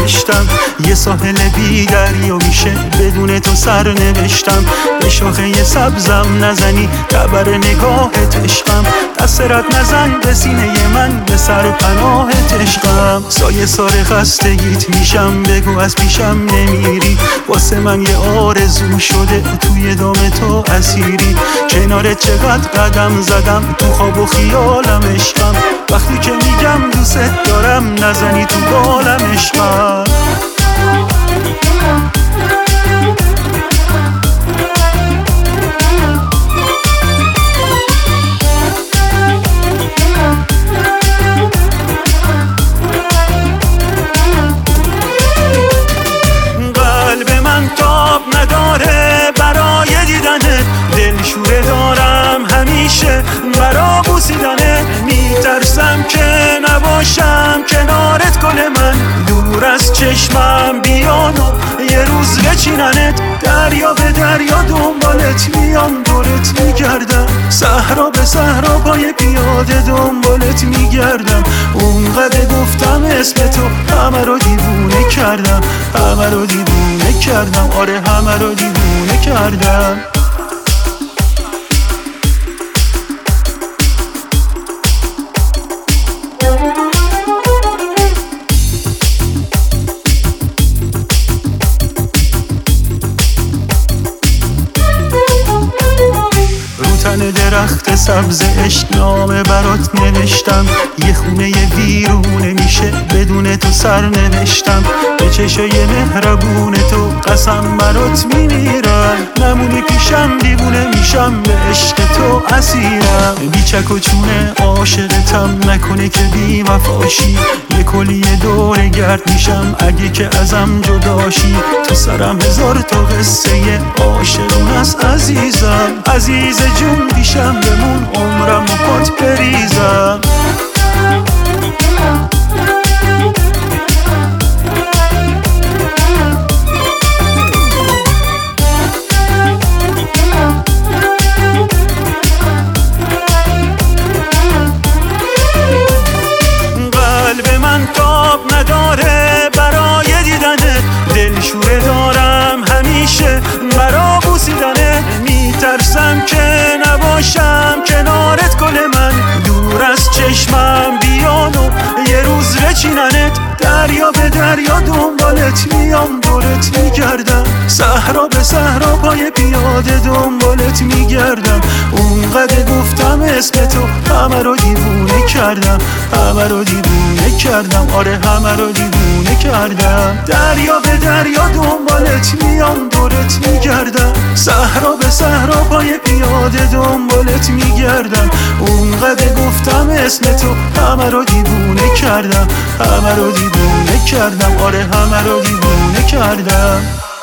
نوشتم. یه ساحل بی دریا میشه بدون تو سر نوشتم. به شاخه سبزم نزنی تبر نگاهت عشقم. دست رد نزن به سینه من به سر پناهت عشقم. سایه سار خستگیت میشم بگو از پیشم نمیری. واسه من یه آرزو شده توی دام تو اسیری. کنارت چقدر قدم زدم تو خواب و خیالم عشقم. وقتی که میگم دوست دارم نزنی تو بالم عشقم. قلب من تاب نداره برای دیدنت. دلشوره دارم همیشه برا بوسیدنت. میترسم که نباشم کنارت کنه من. دور از چشمم بیان و یه روز بچیننت. دریا به دریا دنبالت میام دورت میگردم. صحرا به صحرا پای پیاده دنبالت میگردم. اونقدر گفتم اسم تو همه رو دیوونه کردم. همه رو دیوونه کردم. آره همه رو دیوونه کردم. درخت سبز عشق نامه برات نوشتم. یه خونه ویرونه میشه بدون تو سر نوشتم. به چشای مهربون تو قسم برات میمیرم. نمونی پیشم دیوونه میشم به عشق تو اسیرم. بی چک و چونه عاشقتم نکنه که بی وفاشی. یه کلیه دور گرد میشم اگه که ازم جداشی. تو سرم هزار تا قصه عاشقون است عزیزم. عزیز جون پیشم بمون عمرم و پات بریزم. قلب من تاب نداره برای دیدنت. دلشوره دارم همیشه برا بوسیدنت. میترسم که نباشم کنارت کنه من. دور از چشمم بیان و یه روز بچیننت. دریا به دریا دنبالت میام دورت میگردم. صحرا به صحرا پای پیاده دنبالت میگردم. اونقدر گفتم اسم تو همه رو دیوونه کردم. همه رو دیوونه کردم. آره همه رو دیوونه کردم. دریا به دریا دنبالت میام دورت میگردم. صحرا به صحرا پای پیاده دنبالت میگردم. اونقدر گفتم اسم تو همه رو دیوونه کردم. همه رو دیوونه کردم. آره همه رو دیوونه کردم.